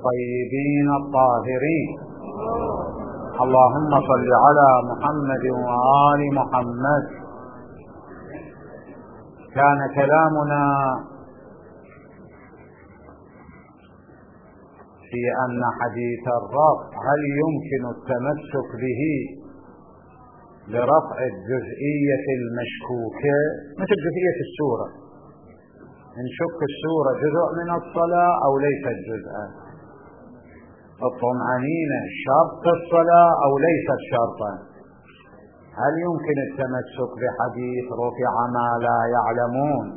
الطيبين الطاهرين. اللهم صل على محمد وآل محمد. كان كلامنا في أن حديث الرفع هل يمكن التمسك به لرفع الجزئية المشكوكة مثل جزئية السورة، نشك السورة جزء من الصلاة أو ليست جزءا، الطمأنينة شرط الصلاة أو ليست شرطا. هل يمكن التمسك بحديث رفع ما لا يعلمون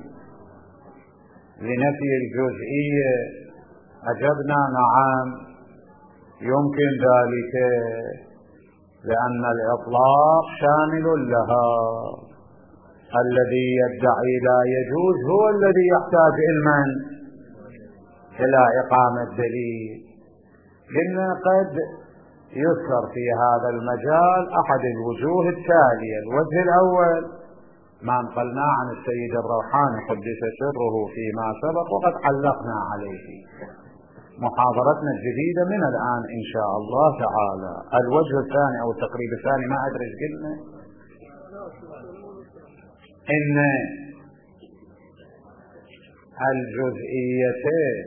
لنفي الجزئية؟ أجبنا نعم يمكن ذلك، لأن الإطلاق شامل لها. الذي يدعي لا يجوز هو الذي يحتاج علما إلى إقامة دليل. قلنا قد يذكر في هذا المجال أحد الوجوه التالية. الوجه الأول ما نقلناه عن السيد الروحاني قدس سره فيما سبق وقد علقنا عليه محاضرتنا الجديدة من الآن إن شاء الله تعالى. الوجه الثاني أو التقريب الثاني ما أدري ايش قلنا، إن الجزئيتين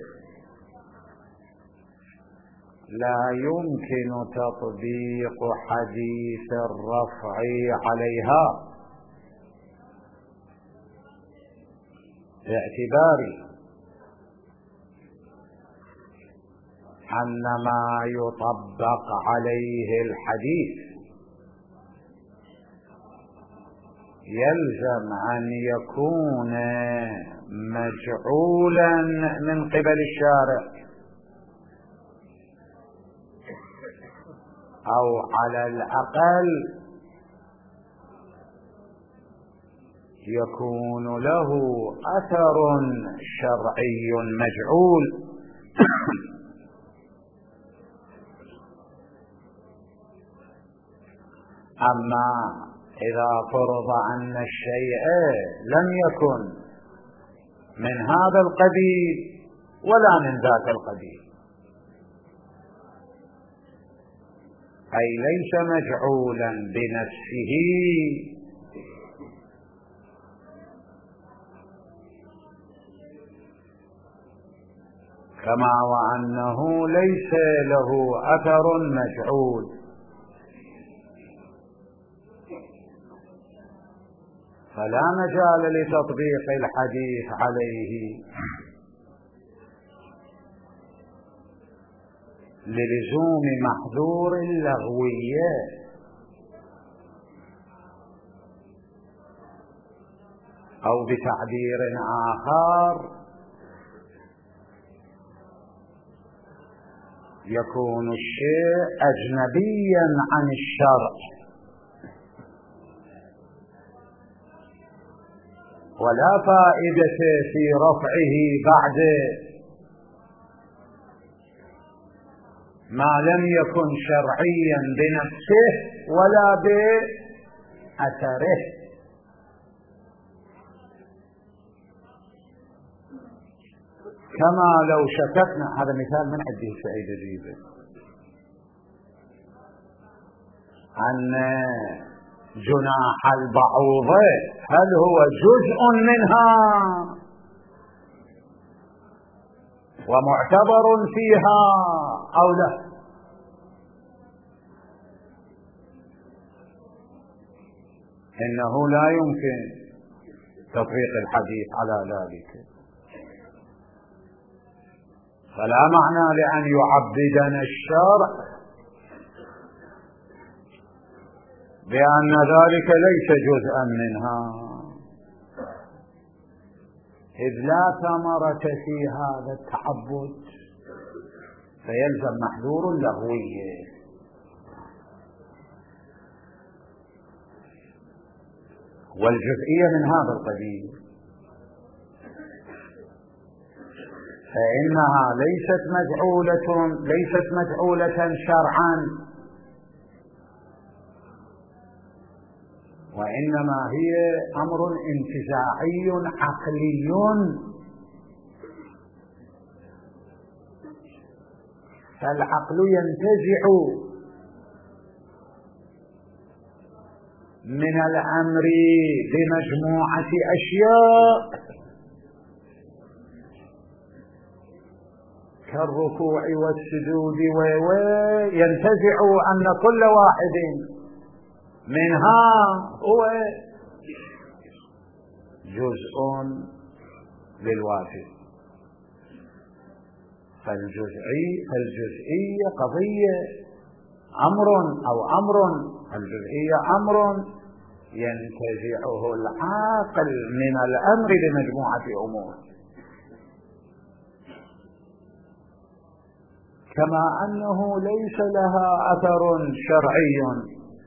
لا يمكن تطبيق حديث الرفع عليها باعتبار أن ما يطبق عليه الحديث يلزم أن يكون مجعولا من قبل الشارع، أو على الأقل يكون له أثر شرعي مجعول. أما إذا فرض أن الشيء لم يكن من هذا القبيل ولا من ذاك القبيل، أي ليس مجعولا بنفسه كما وأنه ليس له أثر مجعول، فلا مجال لتطبيق الحديث عليه للزوم محذور اللغوية. أو بتعبير آخر يكون الشيء أجنبيا عن الشرع ولا فائدة في رفعه بعد ما لم يكن شرعيا بنفسه ولا بأثره. كما لو شككنا، هذا مثال من عندي سعيد جيبه، أن جناح البعوضة هل هو جزء منها ومعتبر فيها أو لا؟ إنه لا يمكن تطبيق الحديث على ذلك، فلا معنى لأن يعبدنا الشرع بأن ذلك ليس جزءا منها، إذ لا ثمرة في هذا التعبد فيلزم محذور لغوي. والجزئية من هذا القبيل، فإنها ليست مجعولة شرعا، وإنما هي أمر انتزاعي عقلي فالعقل ينتزع من الأمر بمجموعة أشياء كالركوع والسجود ينتزع أن كل واحد منها هو جزء للواجب. فالجزئية قضية الجزئية أمر ينتزعه العاقل من الأمر بمجموعة أمور، كما أنه ليس لها أثر شرعي،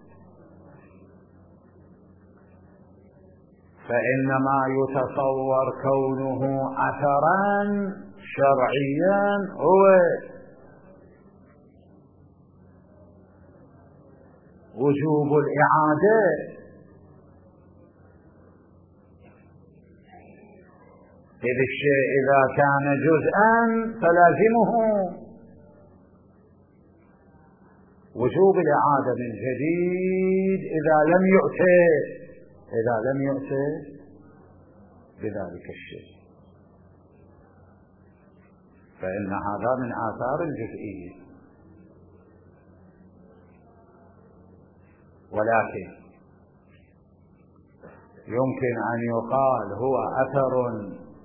فإنما يتصور كونه أثرا شرعيا هو وجوب الإعادة، إذ الشيء إذا كان جزءا فلازمه وجوب الإعادة من جديد إذا لم يؤتى بذلك الشيء، فإن هذا من آثار الجزئية. ولكن يمكن أن يقال هو أثر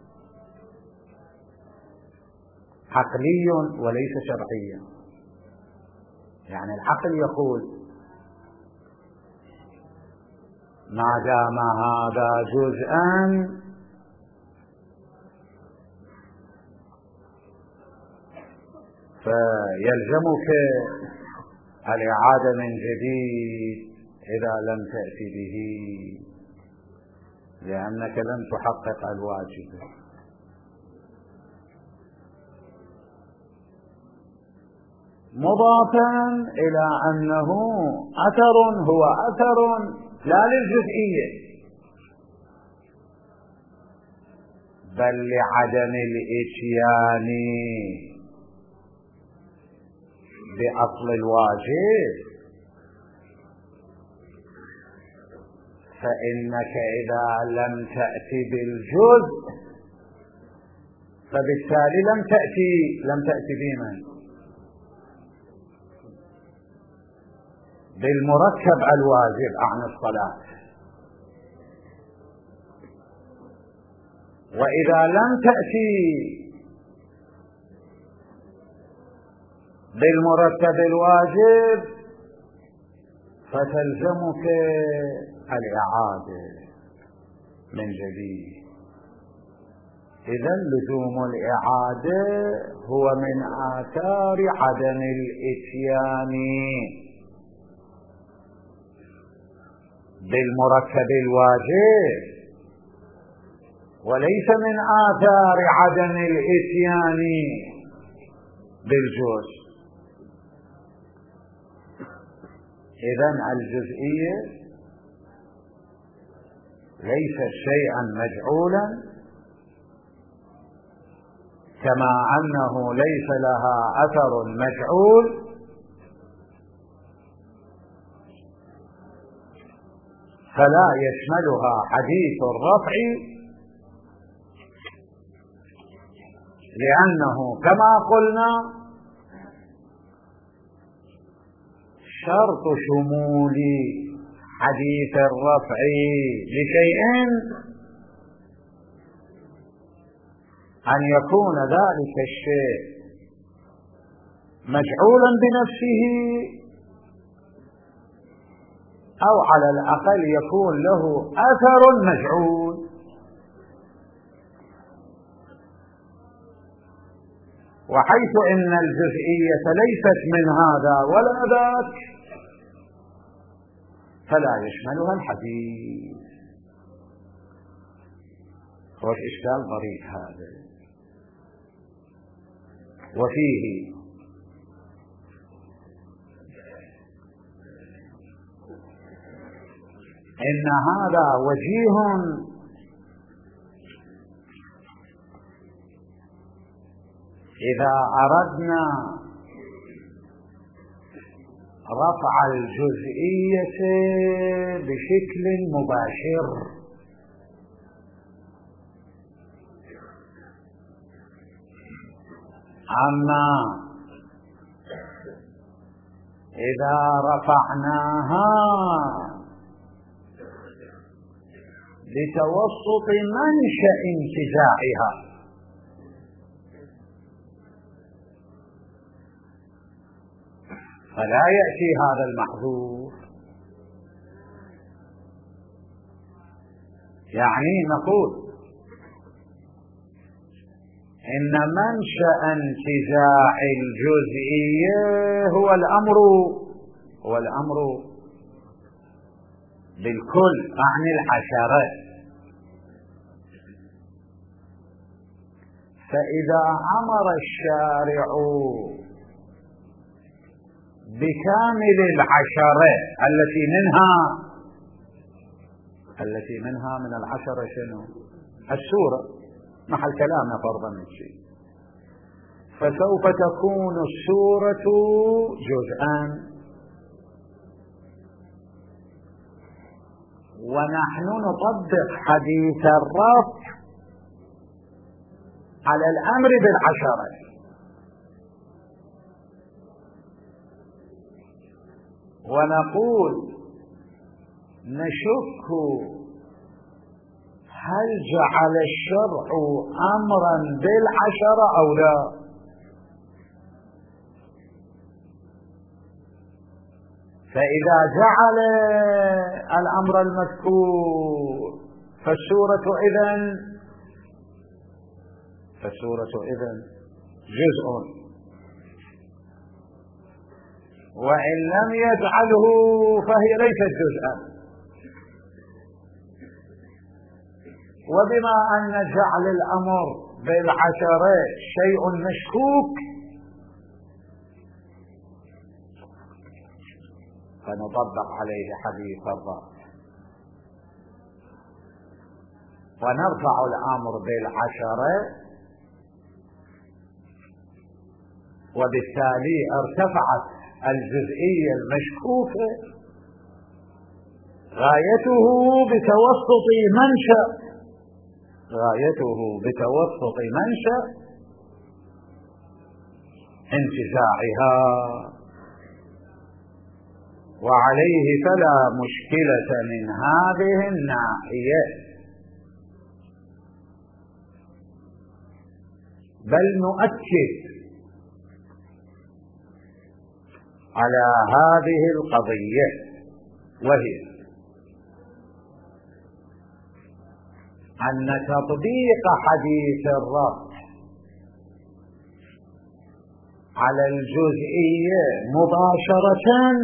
عقلي وليس شرعيا. يعني العقل يقول ما دام هذا جزءا فيلزمك الإعادة من جديد إذا لم تأتي به، لأنك لم تحقق الواجب. مضافا إلى أنه هو أثر لا للجزئية بل لعدم الإتيان بأصل الواجب، فإنك إذا لم تأتي بالجزء فبالتالي لم تأتي بمن؟ بالمركب الواجب عن الصلاة. وإذا لم تأتي بالمركب الواجب فتلزمك الإعادة من جديد. إذا لزوم الإعادة هو من آثار عدم الإتيان بالمركب الواجب، وليس من آثار عدم الإتيان بالجزء. إذن الجزئية ليست شيئا مجعولا، كما أنه ليس لها أثر مجعول، فلا يشملها حديث الرفع، لأنه كما قلنا شرط شمول حديث الرفع لشيء أن يكون ذلك الشيء مجعولا بنفسه، أو على الأقل يكون له أثر مجعول. وحيث إن الجزئية ليست من هذا ولا ذاك فلا يشملها الحديث. هو إشكال ظريف هذا. وفيه إن هذا وجيه إذا أردنا رفع الجزئية بشكل مباشر. أما إذا رفعناها لتوسط منشأ انتزاعها فلا يأتي هذا المحذور. يعني نقول إن منشأ انتزاع الجزئية هو الأمر بالكل عن الحشرة. فإذا أمر الشارع بكامل العشرة التي منها من العشرة شنو؟ السورة، محل كلامنا فرضا من شيء، فسوف تكون السورة جزءا، ونحن نطبق حديث الرفع على الأمر بالعشرة، ونقول نشك هل جعل الشرع أمرا بالعشرة أو لا. فإذا جعل الأمر المذكور فالسورة إذن جزء، وإن لم يجعله فهي ليست جزءا. وبما أن جعل الأمر بالعشرة شيء مشكوك فنطبق عليه حديث الرفع ونرفع الأمر بالعشرة، وبالتالي ارتفعت الجزئية المشكوكة غايته بتوسط منشأ انتزاعها، وعليه فلا مشكلة من هذه الناحية، بل نؤكد على هذه القضية، وهي أن تطبيق حديث الرفع على الجزئية مباشرة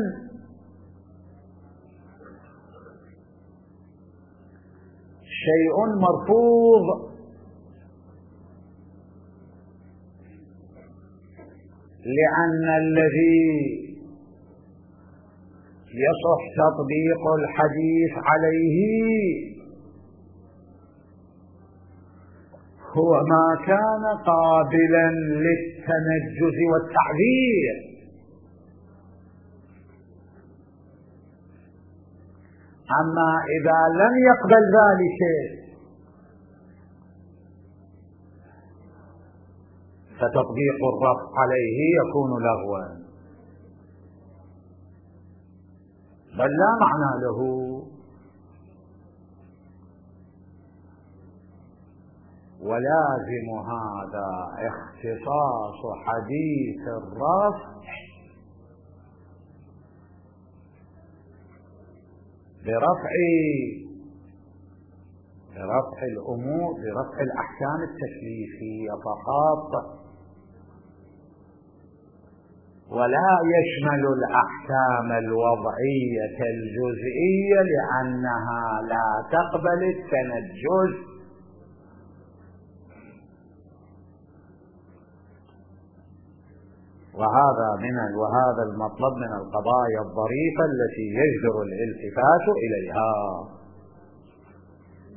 شيء مرفوض، لأن الذي يصح تطبيق الحديث عليه هو ما كان قابلا للتنجز والتعذير. أما إذا لم يقبل ذلك فتطبيق الرفع عليه يكون لغوا، بل لا معنى له. ولازم هذا اختصاص حديث الرفع برفع الأمور، برفع الأحكام التكليفية فقط، ولا يشمل الأحكام الوضعية الجزئية لأنها لا تقبل التنجز. وهذا المطلب من القضايا الظريفة التي يجدر الالتفات إليها.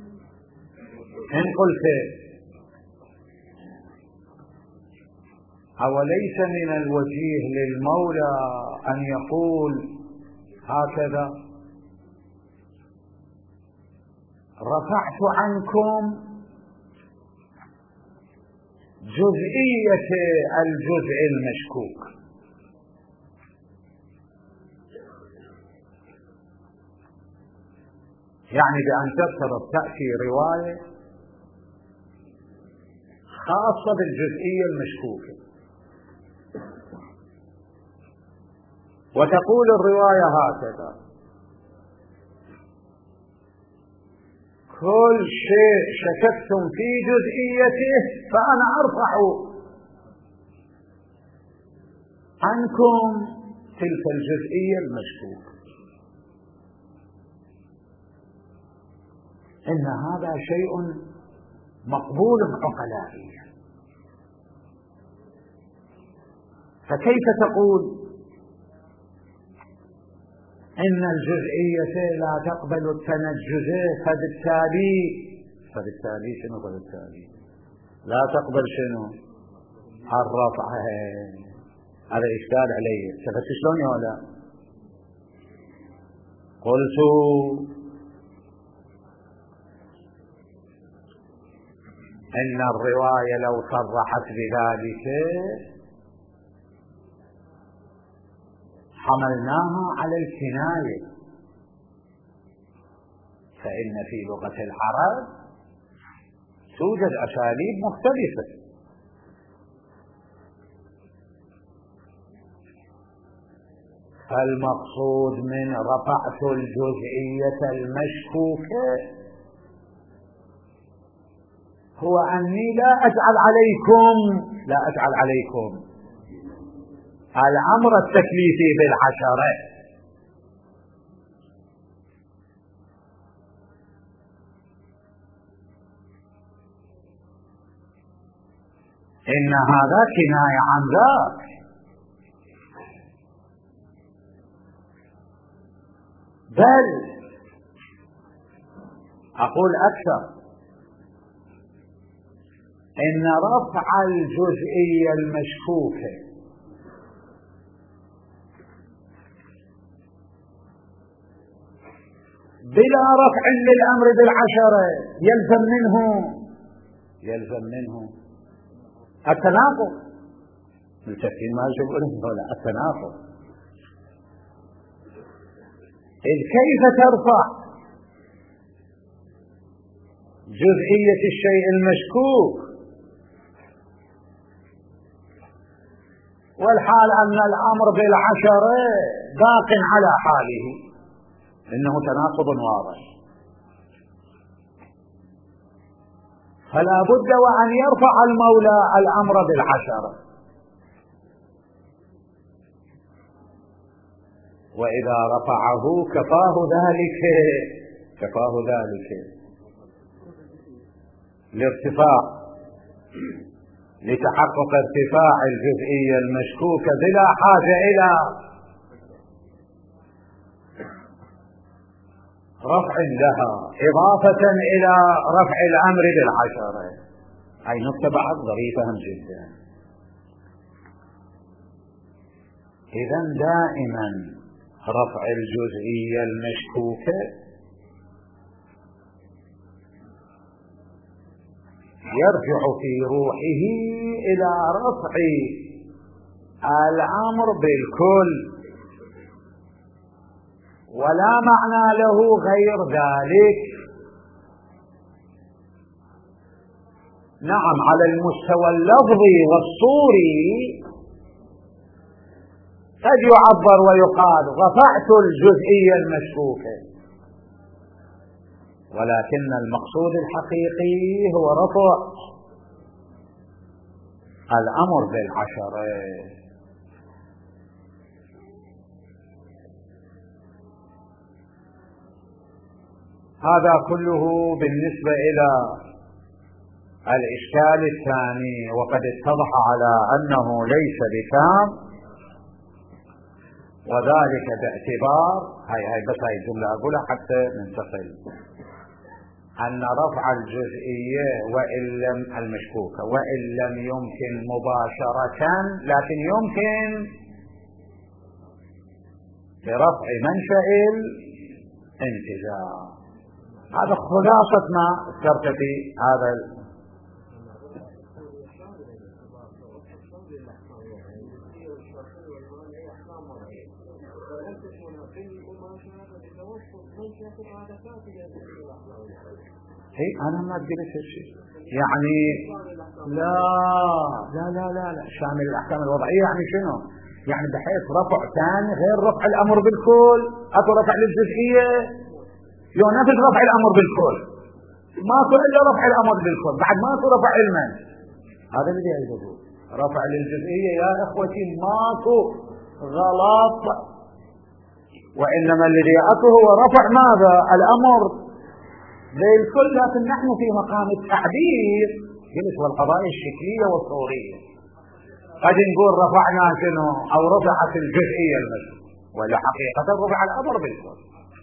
إن قلت أوليس من الوجيه للمولى أن يقول هكذا: رفعت عنكم جزئية الجزء المشكوك. يعني بأن تفترض تأتي رواية خاصة بالجزئية المشكوكة وتقول الرواية هكذا: كل شيء شككتم في جزئيته فأنا أرفع عنكم تلك الجزئية المشكوكة. إن هذا شيء مقبول عقلائيا. فكيف تقول إن الجزئية لا تقبل التنجز فبالتالي شنو؟ فبالتالي لا تقبل شنو؟ الرفع. هذا إشكال علي. شفت شلون يا ولا؟ قلت إن الرواية لو صرحت بذلك حملناها على الكناية، فإن في لغة العرب توجد أساليب مختلفة. فالمقصود من رفعت الجزئية المشكوكة هو أني لا أجعل عليكم الأمر التكليفي بالعشرة، إن هذا كناية عن ذاك. بل أقول أكثر: إن رفع الجزئية المشكوكة بلا رفع للأمر بالعشرة يلزم منه التناقض. متفقين ما يجبونه ولا التناقض؟ إذ كيف ترفع جزئية الشيء المشكوك والحال أن الأمر بالعشرة باق على حاله؟ إنه تناقض واضح. فلا بد وأن يرفع المولى الأمر بالعشرة، وإذا رفعه كفاه ذلك لارتفاع، لتحقق ارتفاع الجزئية المشكوكة بلا حاجة إلى رفع لها إضافة إلى رفع الأمر بالعشرة. هاي نكتة بعد ظريفة جدا. إذن دائما رفع الجزئية المشكوكة يرجع في روحه إلى رفع الأمر بالكل، ولا معنى له غير ذلك. نعم، على المستوى اللفظي والصوري قد يعبر ويقال رفعت الجزئية المشكوكة، ولكن المقصود الحقيقي هو رفع الأمر بالعشرة. هذا كله بالنسبة إلى الإشكال الثاني، وقد اتضح على أنه ليس بتام، وذلك باعتبار هاي بس هاي الجملة أقولها حتى ننتقل. أن رفع الجزئية المشكوكة وإن لم يمكن مباشرة لكن يمكن برفع منشأ الانتزاع. هذا خلاصة ما ذكرت في هذا أنا ما أقدر شيء يعني لا لا لا لا لا شامل الأحكام الوضعية. يعني شنو؟ يعني بحيث رفع ثاني غير رفع الأمر بالكل. أكو رفع للجزئية ينافذ رفع الأمر بالكل، ماكو إلا رفع الأمر بالكل، بعد ماكو رفع علما. هذا الذي يقول رفع للجزئية يا إخوتي ماكو غلط، وإنما الذي أكو هو رفع ماذا؟ الأمر بالكل. لكن نحن في مقام التعبير جلس والقضايا الشكلية والصورية قد نقول رفعنا شنو أو رفعت الجزئية المشروع، ولا حقيقة رفع الأمر بالكل.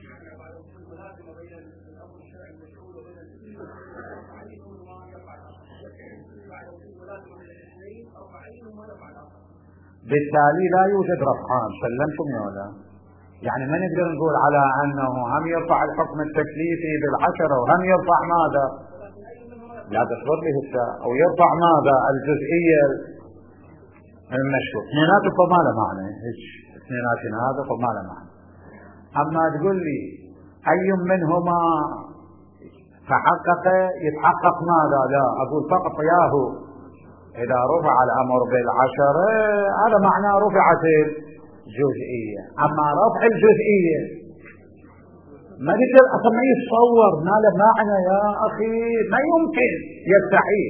بالتالي لا يوجد رفعان. سلمتم يا ولا؟ يعني ما نقدر نقول على أنه هم يرفع الحكم التكليفي بالعشرة وهم يرفع ماذا؟ لا تصور به أو يرفع ماذا؟ الجزئية المشروع. اثنيناتهم فما له معنى، اثنيناتنا هذا فما له معنى. أما تقول لي أي منهما تحقق يتحقق ماذا؟ لا أقول فقط ياهو إذا رفع الأمر بالعشرة هذا معناه رفعت الجزئية. أما رفع الجزئية ما نقدر أصلا ما يتصور ما له معنى يا أخي، ما يمكن، يستحيل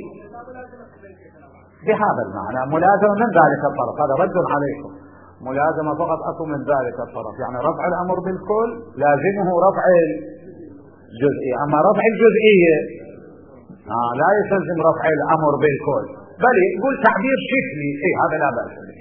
بهذا المعنى. ملازمة من ذلك الطرف، هذا رد عليكم، ملازمة فقط أكو من ذلك الطرف. يعني رفع الأمر بالكل لازمه رفع الجزئية. أما رفع الجزئية لا يستلزم رفع الأمر بالكل، بل يقول تعبير شكلي. هذا لا بأس به.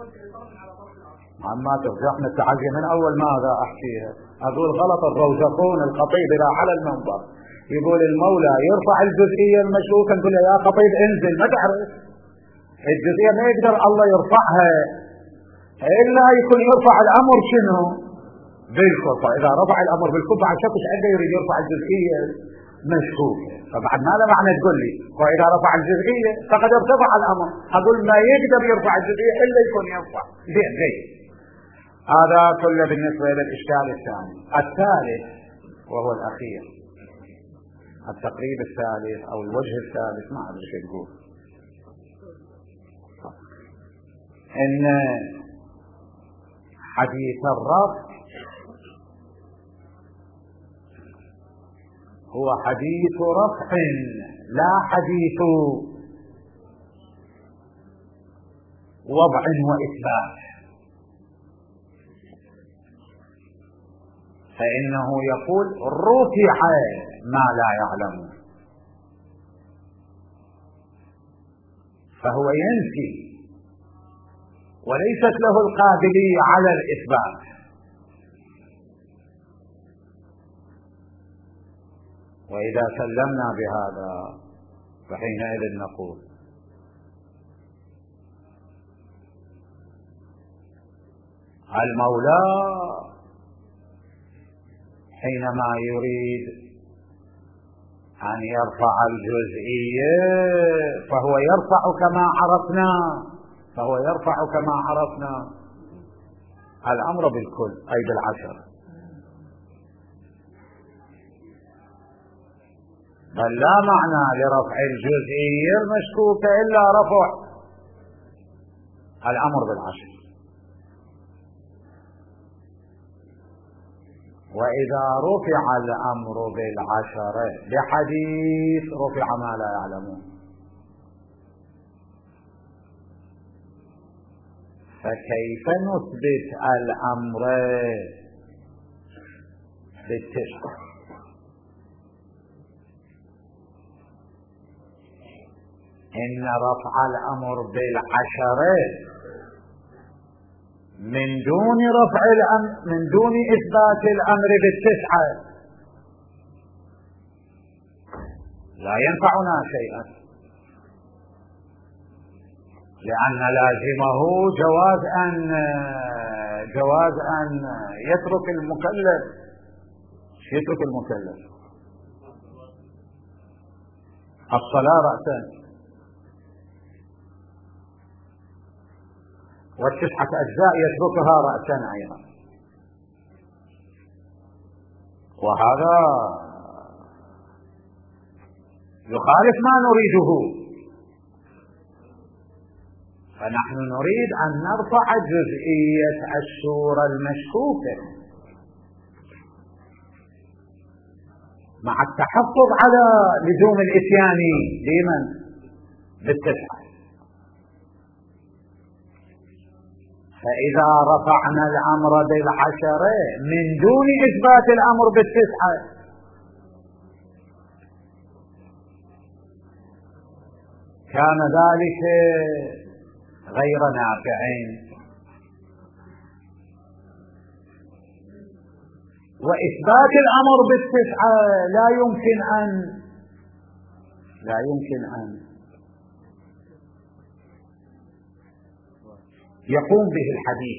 عما ترجعنا التعزية من أول ماذا أحكيها؟ أقول غلط الروزقون الخطيب إلى على المنبر يقول المولى يرفع الجزئية المشروكة، نقول يا خطيب انزل. ما تعرف الجزئية ما يقدر الله يرفعها إلا يكون يرفع الأمر شنو بالكل. فإذا رفع الأمر بالكل بعد شكش عنده يريد يرفع الجزئية مشروكة، فبعد ماذا معنى تقول لي وإذا رفع الجزئية فقد ارتفع الأمر. أقول ما يقدر يرفع الجزئية إلا يكون يرفع. زين هذا كله بالنسبة إلى الإشكال الثاني. الثالث وهو الأخير، التقريب الثالث أو الوجه الثالث، ما أدري شو يقول، إن حديث الرفع هو حديث رفع لا حديث وضع وإثبات. فإنه يقول رفع ما لا يعلم، فهو ينفي وليست له القابلية على الإثبات. وإذا سلمنا بهذا فحينئذ نقول المولى حينما يريد أن يرفع الجزئية فهو يرفع كما عرفنا الأمر بالكل أي بالعشر، بل لا معنى لرفع الجزئية المشكوكة إلا رفع الأمر بالعشر. وإذا رفع الأمر بالعشرة بحديث رفع ما لا يعلمون، فكيف نثبت الأمر بالتسع؟ إن رفع الأمر بالعشرة من دون إثبات الأمر بالتسعة لا ينفعنا شيئا، لأن لازمه جواز أن يترك المكلف. يترك المكلف الصلاة رأسا، والتسعة أجزاء يتركها رأسا أيضا، وهذا يخالف ما نريده. فنحن نريد أن نرفع جزئية الصورة المشكوكة مع التحفظ على لزوم الإتيان لمن بالتسعة. فإذا رفعنا الأمر بالعشرة من دون إثبات الأمر بالتسعة كان ذلك غير نافع. وإثبات الأمر بالتسعة لا يمكن أن يقوم به الحديث،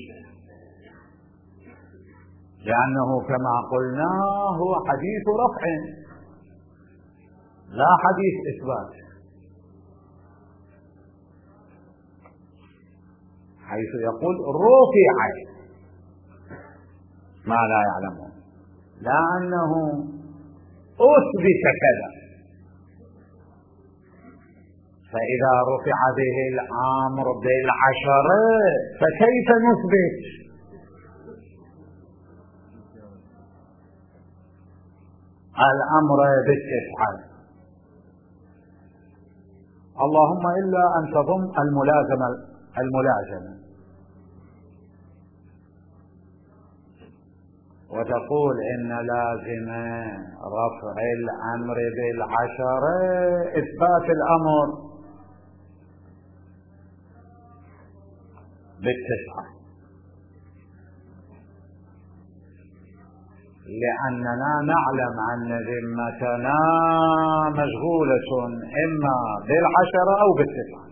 لأنه كما قلنا هو حديث رفع لا حديث إثبات، حيث يقول رفع ما لا يعلمه، لا أنه أثبت كذا. فإذا رفع به الأمر بالعشرة فكيف نثبت؟ الأمر بالتسعة، اللهم إلا أن تضم الملازمة وتقول إن لازم رفع الأمر بالعشرة إثبات الأمر بالتسعة، لأننا نعلم أن ذمتنا مشغولة إما بالعشرة أو بالتسعة،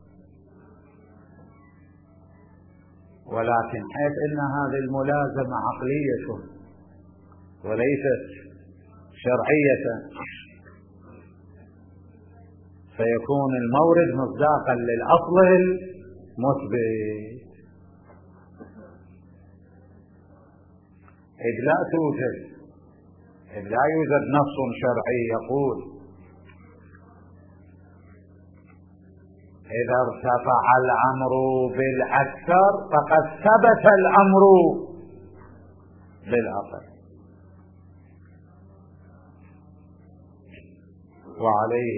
ولكن حيث أن هذه الملازمة عقلية وليست شرعية فيكون المورد مصداقا للأصل المثبت، إذ لا يوجد نص شرعي يقول إذا ارتفع الأمر بالأكثر فقد ثبت الأمر بالأقل. وعليه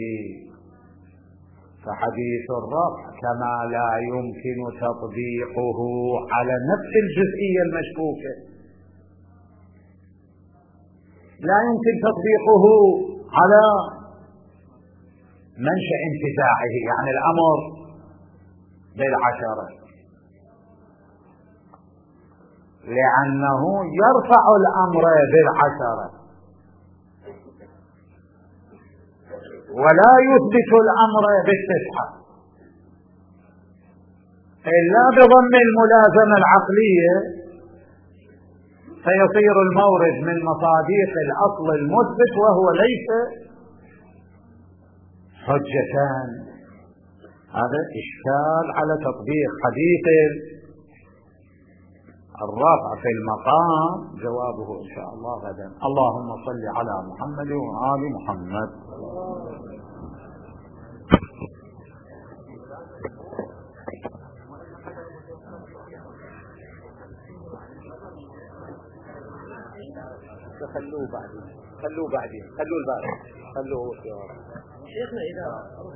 فحديث الرفع كما لا يمكن تطبيقه على نفس الجزئية المشكوكة لا يمكن تطبيقه على منشأ انتزاعه، يعني الأمر بالعشرة، لأنه يرفع الأمر بالعشرة ولا يثبت الأمر بالتسعة إلا بضم الملازمة العقلية، فيصير المورد من مصادق الأصل المثبت وهو ليس حجتان. هذا إشكال على تطبيق حديث الرفع في المقام، جوابه إن شاء الله غدا. اللهم صل على محمد وآل محمد. خلوه بعدين خلوه البارح خلوه شيخنا. إذا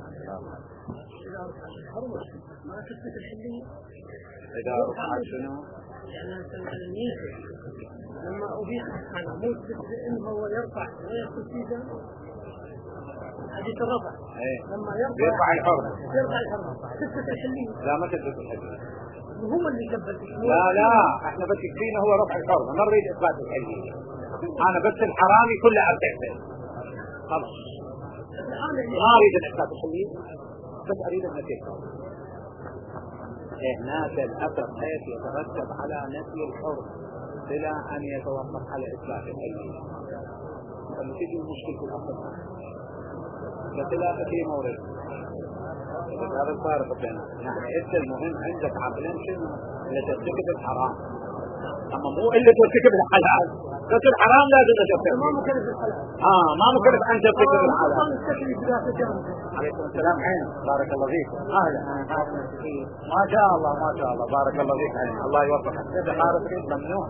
ما تثبت الحلية إذا رفعت شنو؟ يعني التلميذ لما أبيح أنا مو تثبت إنه هو يرفع ويأخذ فيها حديث الرفع لما يرفع الحر تثبت الحلية. لا ما تثبت الحلية، هم اللي يثبت. لا احنا بس يكفينا هو رفع الحر، ما نريد إثبات الحلية. أنا بس الحرامي كله أرتكته خلاص. ما اريد الاحساس الحلية، بس اريد ان تكون هناك الاثر حيث يترتب على نفي الحر بلا ان يتوقف على اثبات الحلية. لما تيجي المشكلة في الاصل فخلافة في مورد هذا الفارق بينهم. يعني انت المهم عندك عقلين شنو؟ اللي ترتكب الحرام، اما مو اللي ترتكب الحلال. بس الحرام لازم ترتكب، ما مكلف الحلال. ما مكلف ان ترتكب الحلال. عليكم السلام. عين بارك الله فيك. اهلا. ما شاء الله ما شاء الله بارك الله فيك. عين الله يوفقك. هذا حارس ممنوع.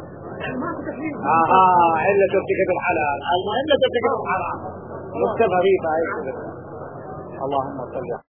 الا ترتكب الحلال، المهم لا ترتكب الحرام. مكتب غريب. اللهم صل